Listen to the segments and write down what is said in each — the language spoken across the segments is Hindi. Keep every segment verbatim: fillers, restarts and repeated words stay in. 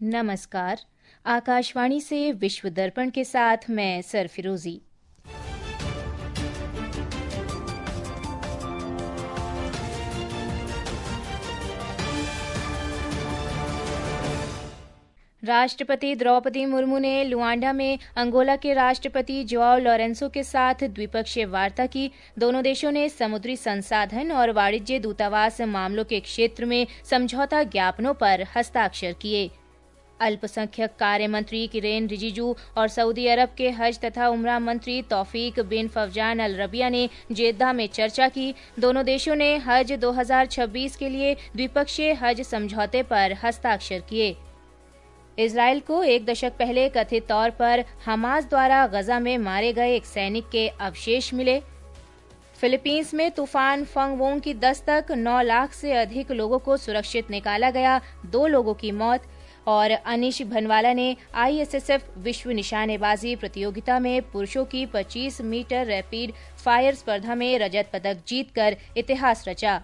नमस्कार। आकाशवाणी से विश्व दर्पण के साथ मैं सरफिरोजी। राष्ट्रपति द्रौपदी मुर्मू ने लुआंडा में अंगोला के राष्ट्रपति जोआओ लोरेंसो के साथ द्विपक्षीय वार्ता की। दोनों देशों ने समुद्री संसाधन और वाणिज्य दूतावास मामलों के क्षेत्र में समझौता ज्ञापनों पर हस्ताक्षर किए। अल्पसंख्यक कार्य मंत्री किरेन रिजिजू और सऊदी अरब के हज तथा उमरा मंत्री तौफीक बिन फवजान अल रबिया ने जेद्दा में चर्चा की। दोनों देशों ने हज दो हज़ार छब्बीस के लिए द्विपक्षीय हज समझौते पर हस्ताक्षर किए। इजराइल को एक दशक पहले कथित तौर पर हमास द्वारा गजा में मारे गए एक सैनिक के अवशेष मिले। फिलीपींस में तूफान फंगवोंग की दस्तक, नौ लाख से अधिक लोगों को सुरक्षित निकाला गया, दो लोगों की मौत। और अनिश भनवाला ने आईएसएसएफ विश्व निशानेबाजी प्रतियोगिता में पुरुषों की पच्चीस मीटर रैपिड फायर स्पर्धा में रजत पदक जीतकर इतिहास रचा।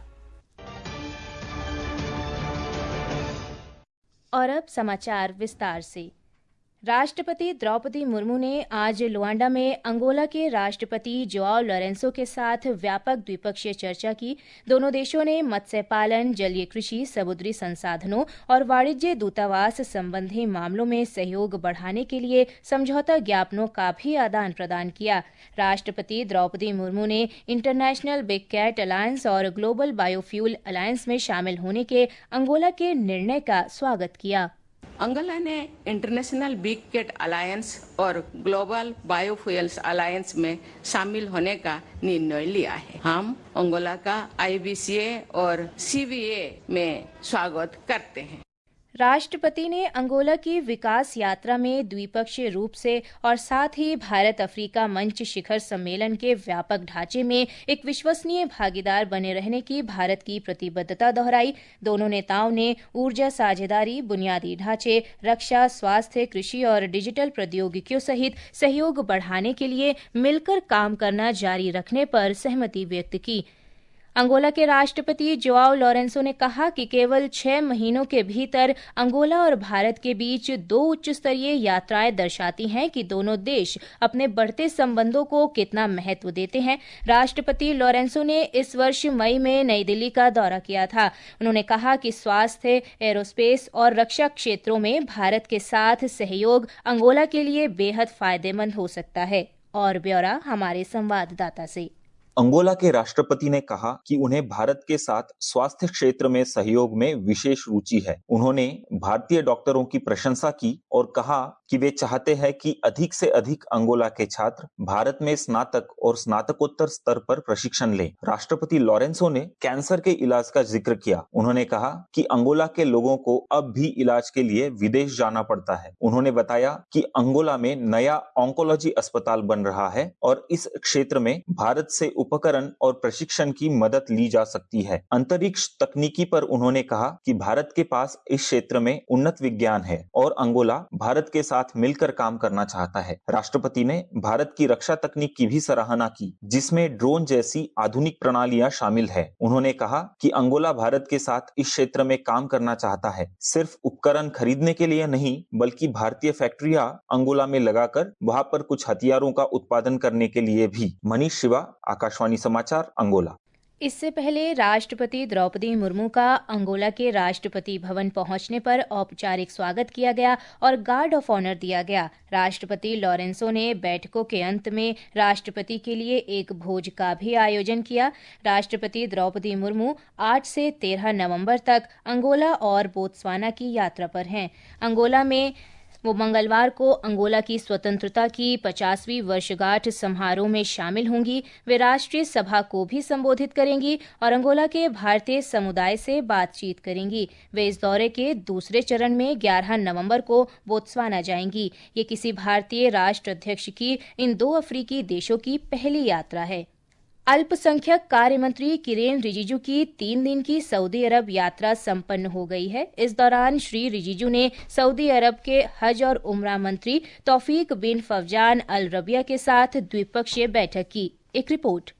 और अब समाचार विस्तार से। राष्ट्रपति द्रौपदी मुर्मू ने आज लुआंडा में अंगोला के राष्ट्रपति जोआओ लोरेंसो के साथ व्यापक द्विपक्षीय चर्चा की। दोनों देशों ने मत्स्य पालन, जलीय कृषि, समुद्री संसाधनों और वाणिज्य दूतावास संबंधी मामलों में सहयोग बढ़ाने के लिए समझौता ज्ञापनों का भी आदान प्रदान किया। राष्ट्रपति द्रौपदी मुर्मू ने इंटरनेशनल बिग कैट अलायंस और ग्लोबल बायोफ्यूल अलायंस में शामिल होने के अंगोला के निर्णय का स्वागत किया। अंगोला ने इंटरनेशनल बिग कैट अलायंस और ग्लोबल बायोफ्यूल्स अलायंस में शामिल होने का निर्णय लिया है। हम अंगोला का आईबीसीए और सीवीए में स्वागत करते हैं। राष्ट्रपति ने अंगोला की विकास यात्रा में द्विपक्षीय रूप से और साथ ही भारत अफ्रीका मंच शिखर सम्मेलन के व्यापक ढांचे में एक विश्वसनीय भागीदार बने रहने की भारत की प्रतिबद्धता दोहराई। दोनों नेताओं ने ऊर्जा साझेदारी, बुनियादी ढांचे, रक्षा, स्वास्थ्य, कृषि और डिजिटल प्रौद्योगिकियों सहित सहयोग बढ़ाने के लिए मिलकर काम करना जारी रखने पर सहमति व्यक्त की। अंगोला के राष्ट्रपति जोआओ लोरेंसो ने कहा कि केवल छह महीनों के भीतर अंगोला और भारत के बीच दो उच्च स्तरीय यात्राएं दर्शाती हैं कि दोनों देश अपने बढ़ते संबंधों को कितना महत्व देते हैं। राष्ट्रपति लोरेंसो ने इस वर्ष मई में नई दिल्ली का दौरा किया था। उन्होंने कहा कि स्वास्थ्य, एरोस्पेस और रक्षा क्षेत्रों में भारत के साथ सहयोग अंगोला के लिए बेहद फायदेमंद हो सकता है। और ब्यौरा हमारे संवाददाता से। अंगोला के राष्ट्रपति ने कहा कि उन्हें भारत के साथ स्वास्थ्य क्षेत्र में सहयोग में विशेष रुचि है। उन्होंने भारतीय डॉक्टरों की प्रशंसा की और कहा कि वे चाहते हैं कि अधिक से अधिक अंगोला के छात्र भारत में स्नातक और स्नातकोत्तर स्तर पर प्रशिक्षण लें। राष्ट्रपति लोरेंसो ने कैंसर के इलाज का जिक्र किया। उन्होंने कहा कि अंगोला के लोगों को अब भी इलाज के लिए विदेश जाना पड़ता है। उन्होंने बताया कि अंगोला में नया ऑन्कोलॉजी अस्पताल बन रहा है और इस क्षेत्र में भारत से उपकरण और प्रशिक्षण की मदद ली जा सकती है। अंतरिक्ष तकनीकी पर उन्होंने कहा कि भारत के पास इस क्षेत्र में उन्नत विज्ञान है और अंगोला भारत के साथ मिलकर काम करना चाहता है। राष्ट्रपति ने भारत की रक्षा तकनीक की भी सराहना की, जिसमें ड्रोन जैसी आधुनिक प्रणालियां शामिल है। उन्होंने कहा कि अंगोला भारत के साथ इस क्षेत्र में काम करना चाहता है, सिर्फ उपकरण खरीदने के लिए नहीं, बल्कि भारतीय फैक्ट्रियां अंगोला में लगाकर वहां पर कुछ हथियारों का उत्पादन करने के लिए भी। मनीष शिवा, आकाशवाणी समाचार, अंगोला। इससे पहले राष्ट्रपति द्रौपदी मुर्मू का अंगोला के राष्ट्रपति भवन पहुंचने पर औपचारिक स्वागत किया गया और गार्ड ऑफ ऑनर दिया गया। राष्ट्रपति लोरेंसो ने बैठकों के अंत में राष्ट्रपति के लिए एक भोज का भी आयोजन किया। राष्ट्रपति द्रौपदी मुर्मू आठ से तेरह नवंबर तक अंगोला और बोत्सवाना की यात्रा पर हैं। अंगोला में वो मंगलवार को अंगोला की स्वतंत्रता की पचासवीं वर्षगांठ समारोह में शामिल होंगी। वे राष्ट्रीय सभा को भी संबोधित करेंगी और अंगोला के भारतीय समुदाय से बातचीत करेंगी। वे इस दौरे के दूसरे चरण में ग्यारह नवंबर को बोत्सवाना जाएंगी। ये किसी भारतीय राष्ट्राध्यक्ष की इन दो अफ्रीकी देशों की पहली यात्रा है। अल्पसंख्यक कार्य मंत्री किरेन रिजिजू की तीन दिन की सऊदी अरब यात्रा संपन्न हो गई है। इस दौरान श्री रिजिजू ने सऊदी अरब के हज और उमरा मंत्री तौफीक बिन फवजान अल रबिया के साथ द्विपक्षीय बैठक की। एक रिपोर्ट।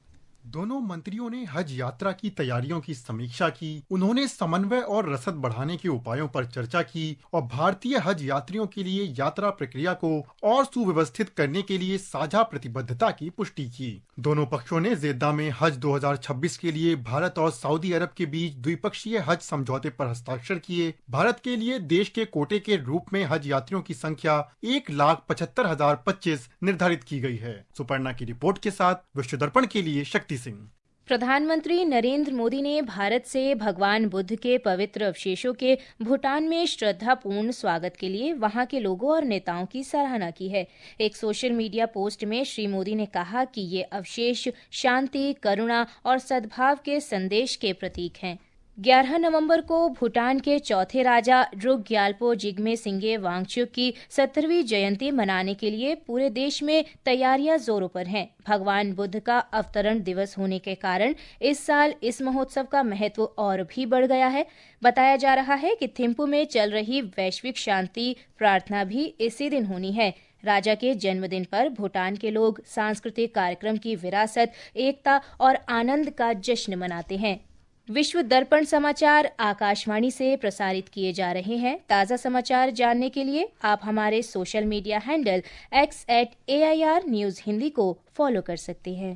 दोनों मंत्रियों ने हज यात्रा की तैयारियों की समीक्षा की। उन्होंने समन्वय और रसद बढ़ाने के उपायों पर चर्चा की और भारतीय हज यात्रियों के लिए यात्रा प्रक्रिया को और सुव्यवस्थित करने के लिए साझा प्रतिबद्धता की पुष्टि की। दोनों पक्षों ने जेद्दा में हज दो हज़ार छब्बीस के लिए भारत और सऊदी अरब के बीच द्विपक्षीय हज समझौते पर हस्ताक्षर किए। भारत के लिए देश के कोटे के रूप में हज यात्रियों की संख्या एक लाख पचहत्तर हजार पच्चीस निर्धारित की गई है। सुपर्णा की रिपोर्ट के साथ विश्व दर्पण के लिए शक्ति सिंह। प्रधानमंत्री नरेंद्र मोदी ने भारत से भगवान बुद्ध के पवित्र अवशेषों के भूटान में श्रद्धापूर्ण स्वागत के लिए वहां के लोगों और नेताओं की सराहना की है। एक सोशल मीडिया पोस्ट में श्री मोदी ने कहा कि ये अवशेष शांति, करुणा और सद्भाव के संदेश के प्रतीक हैं। ग्यारह नवंबर को भूटान के चौथे राजा ड्रुक ग्याल्पो जिग्मे सिंगे वांगचुक की सत्तरवीं जयंती मनाने के लिए पूरे देश में तैयारियां जोरों पर हैं। भगवान बुद्ध का अवतरण दिवस होने के कारण इस साल इस महोत्सव का महत्व और भी बढ़ गया है। बताया जा रहा है कि थिम्पू में चल रही वैश्विक शांति प्रार्थना भी इसी दिन होनी है। राजा के जन्मदिन पर भूटान के लोग सांस्कृतिक कार्यक्रम की विरासत, एकता और आनंद का जश्न मनाते हैं। विश्व दर्पण समाचार आकाशवाणी से प्रसारित किए जा रहे हैं। ताज़ा समाचार जानने के लिए आप हमारे social media handle X at A I R news Hindi को फॉलो कर सकते हैं।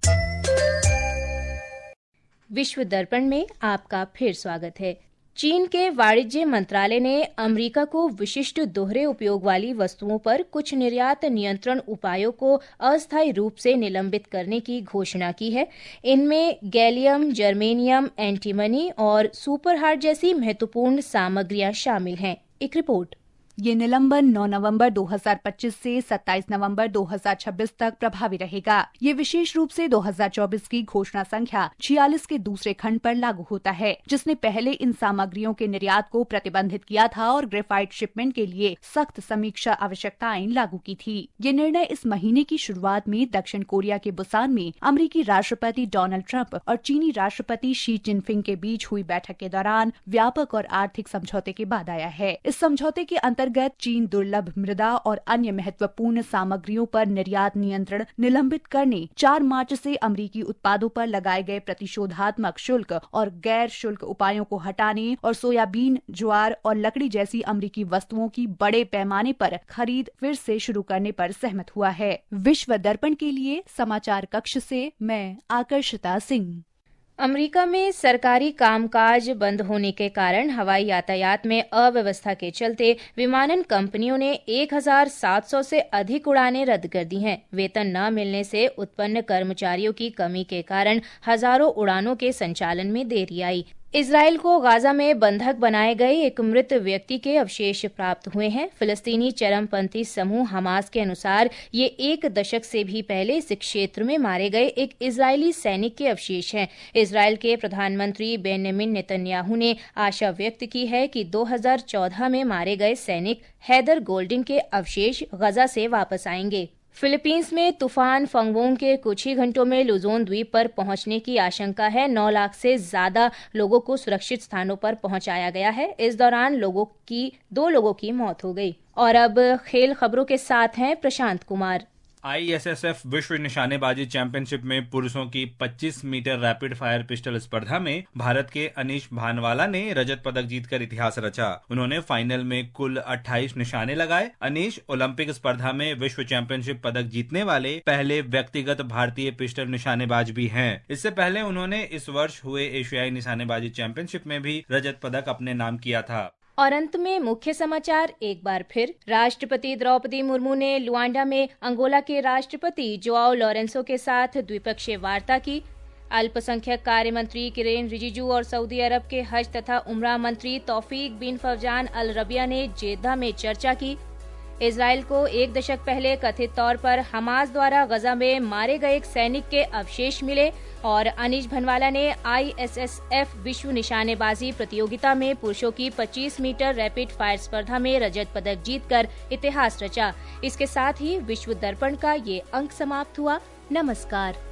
विश्व दर्पण में आपका फिर स्वागत है। चीन के वाणिज्य मंत्रालय ने अमेरिका को विशिष्ट दोहरे उपयोग वाली वस्तुओं पर कुछ निर्यात नियंत्रण उपायों को अस्थायी रूप से निलंबित करने की घोषणा की है। इनमें गैलियम, जर्मेनियम, एंटीमनी और सुपरहार्ड जैसी महत्वपूर्ण सामग्रियां शामिल हैं। एक रिपोर्ट। ये निलंबन नौ नवंबर दो हज़ार पच्चीस से सत्ताईस नवंबर दो हज़ार छब्बीस तक प्रभावी रहेगा। ये विशेष रूप से दो हज़ार चौबीस की घोषणा संख्या छियालीस के दूसरे खंड पर लागू होता है, जिसने पहले इन सामग्रियों के निर्यात को प्रतिबंधित किया था और ग्रेफाइट शिपमेंट के लिए सख्त समीक्षा आवश्यकताएं लागू की थी। ये निर्णय इस महीने की शुरुआत में दक्षिण कोरिया के बुसान में अमेरिकी राष्ट्रपति डोनाल्ड ट्रंप और चीनी राष्ट्रपति शी जिनपिंग के बीच हुई बैठक के दौरान व्यापक और आर्थिक समझौते के बाद आया है। इस समझौते के अंतर्गत चीन दुर्लभ मृदा और अन्य महत्वपूर्ण सामग्रियों पर निर्यात नियंत्रण निलंबित करने, चार मार्च से अमेरिकी उत्पादों पर लगाए गए प्रतिशोधात्मक शुल्क और गैर शुल्क उपायों को हटाने और सोयाबीन, ज्वार और लकड़ी जैसी अमेरिकी वस्तुओं की बड़े पैमाने पर खरीद फिर से शुरू करने पर सहमत हुआ है। विश्व दर्पण के लिए समाचार कक्ष से मैं आकर्षिता सिंह। अमेरिका में सरकारी कामकाज बंद होने के कारण हवाई यातायात में अव्यवस्था के चलते विमानन कंपनियों ने एक हज़ार सात सौ से अधिक उड़ानें रद्द कर दी हैं। वेतन न मिलने से उत्पन्न कर्मचारियों की कमी के कारण हजारों उड़ानों के संचालन में देरी आई। इजराइल को गाजा में बंधक बनाए गए एक मृत व्यक्ति के अवशेष प्राप्त हुए हैं। फिलिस्तीनी चरमपंथी समूह हमास के अनुसार ये एक दशक से भी पहले इस क्षेत्र में मारे गए एक इजरायली सैनिक के अवशेष हैं। इजराइल के प्रधानमंत्री बेंयामिन नेतन्याहू ने आशा व्यक्त की है कि दो हज़ार चौदह में मारे गए सैनिक हैदर गोल्डिन के अवशेष गजा से वापस आएंगे। फिलीपींस में तूफान फंगवोंग के कुछ ही घंटों में लुजोन द्वीप पर पहुंचने की आशंका है। नौ लाख से ज्यादा लोगों को सुरक्षित स्थानों पर पहुंचाया गया है। इस दौरान लोगों की दो लोगों की मौत हो गई। और अब खेल खबरों के साथ हैं Prashant Kumar. I S S F विश्व निशानेबाजी चैंपियनशिप में पुरुषों की पच्चीस मीटर रैपिड फायर पिस्टल स्पर्धा में भारत के अनीश भानवाला ने रजत पदक जीतकर इतिहास रचा। उन्होंने फाइनल में कुल अट्ठाईस निशाने लगाए। अनीश ओलंपिक स्पर्धा में विश्व चैंपियनशिप पदक जीतने वाले पहले व्यक्तिगत भारतीय पिस्टल निशानेबाज भी हैं। इससे पहले उन्होंने इस वर्ष हुए एशियाई निशानेबाजी चैंपियनशिप में भी रजत पदक अपने नाम किया था। और अंत में मुख्य समाचार एक बार फिर। राष्ट्रपति द्रौपदी मुर्मू ने लुआंडा में अंगोला के राष्ट्रपति जोआओ लोरेंसो के साथ द्विपक्षीय वार्ता की। अल्पसंख्यक कार्य मंत्री किरेन रिजिजू और सऊदी अरब के हज तथा उमरा मंत्री तौफीक बिन फौजान अल रबिया ने जेद्दा में चर्चा की। इजराइल को एक दशक पहले कथित तौर पर हमास द्वारा गजा में मारे गए एक सैनिक के अवशेष मिले। और अनीश भनवाला ने आई एस एस एफ विश्व निशानेबाजी प्रतियोगिता में पुरुषों की पच्चीस मीटर रैपिड फायर स्पर्धा में रजत पदक जीतकर इतिहास रचा। इसके साथ ही विश्व दर्पण का ये अंक समाप्त हुआ। नमस्कार।